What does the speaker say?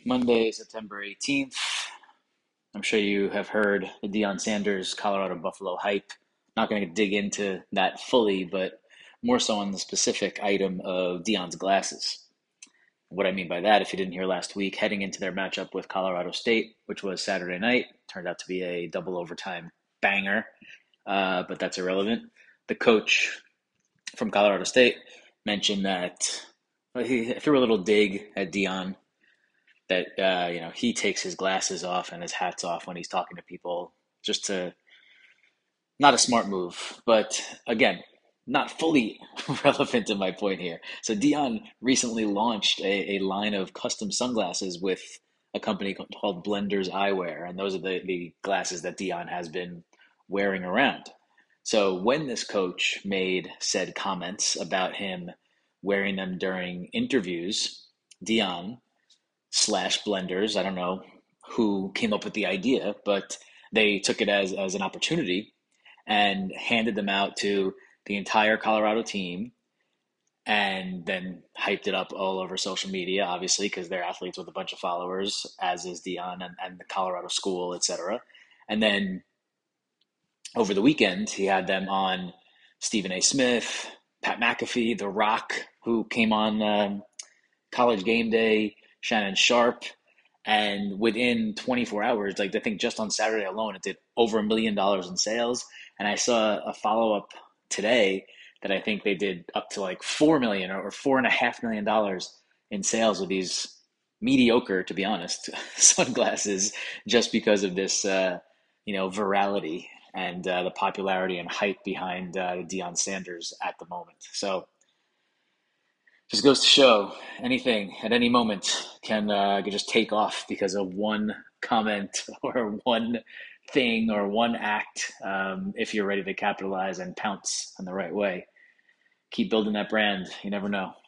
Monday, September 18th. I'm sure you have heard the Deion Sanders Colorado Buffalo hype. Not going to dig into that fully, but more so on the specific item of Deion's glasses. What I mean by that, if you didn't hear last week, heading into their matchup with Colorado State, which was Saturday night, turned out to be a double overtime banger, but that's irrelevant. The coach from Colorado State mentioned that he threw a little dig at Deion that he takes his glasses off and his hats off when he's talking to people, just to not a smart move, but again, not fully relevant to my point here. So Deion recently launched a line of custom sunglasses with a company called Blenders Eyewear, and those are the glasses that Deion has been wearing around. So when this coach made said comments about him wearing them during interviews, Deion slash Blenders, I don't know who came up with the idea, but they took it as an opportunity and handed them out to the entire Colorado team and then hyped it up all over social media, obviously, because they're athletes with a bunch of followers, as is Deion and the Colorado school, etc. And then over the weekend, he had them on Stephen A. Smith, Pat McAfee, The Rock, who came on College Game Day, Shannon Sharp, and within 24 hours, like I think just on Saturday alone, it did over $1 million in sales. And I saw a follow up today that I think they did up to like 4 million or $4.5 million in sales with these mediocre, to be honest, sunglasses, just because of this, virality and the popularity and hype behind Deion Sanders at the moment. So just goes to show anything at any moment can just take off because of one comment or one thing or one act. If you're ready to capitalize and pounce in the right way, keep building that brand. You never know.